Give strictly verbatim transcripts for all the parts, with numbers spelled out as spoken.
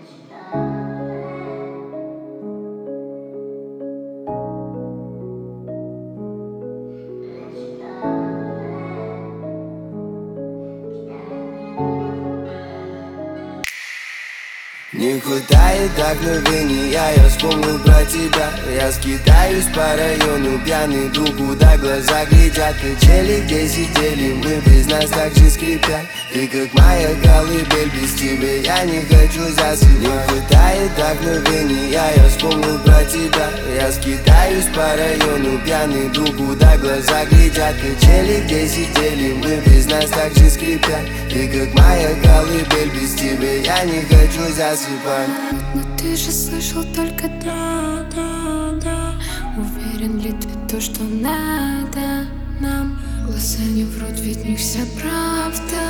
Не хватает вдохновения, я вспомнил про тебя. Я скитаюсь по району, пьяный, иду, куда глаза глядят. Качели, где сидели мы, без нас так же скрипят. Ты как моя колыбель, без тебя я не хочу засыпать. Не хватает вдохновения, я вспомнил про тебя. Я скитаюсь по району, пьяный, иду, куда глаза глядят. Качели, где сидели мы, без нас так же скрипят. Ты как моя колыбель, без тебя я не хочу засыпать. Но ты же слышал только да, да, да. Уверен ли ты то, что надо нам? Глаза не врут, ведь в них вся правда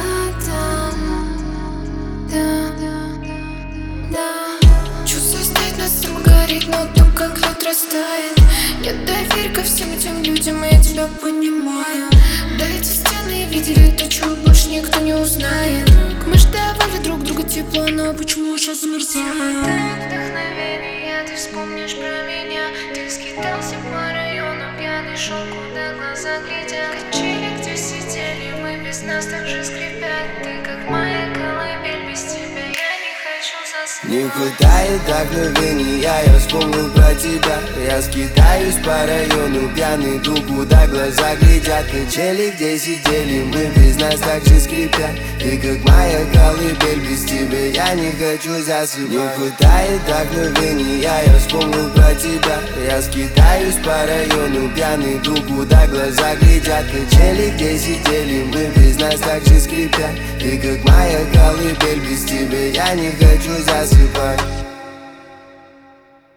там. Да, да, да. Чувство стоит на самом гореть, но то, как лед растает. Нет, доверь ко всем этим людям, и я тебя понимаю. Да, эти стены видели то, чего больше никто не узнает. Мы ж давали друг другу тепло, но почему сейчас замерзаем? Вдохновение, ты вспомнишь про меня. Ты скитался по району, пьяный шел, куда глаза глядят. Качели, где сидели мы, без нас так же скрипят. Ты как моя колыбель, без тебя я не хочу заснуть. Не хватает вдохновения, я вспомнил про тебя. Я скитаюсь по району, пьяный, иду, куда глаза глядят. Качели, где сидели мы, без нас так же скрипят. Ты как моя колыбель, без тебя я не хочу засыпать. Не хватает вдохновения, я вспомнил про тебя. Я скитаюсь по району, пьяный, иду, куда глаза глядят. Качели, где сидели мы, без нас так же скрипят. Ты как моя колыбель, без тебя я не хочу засыпать.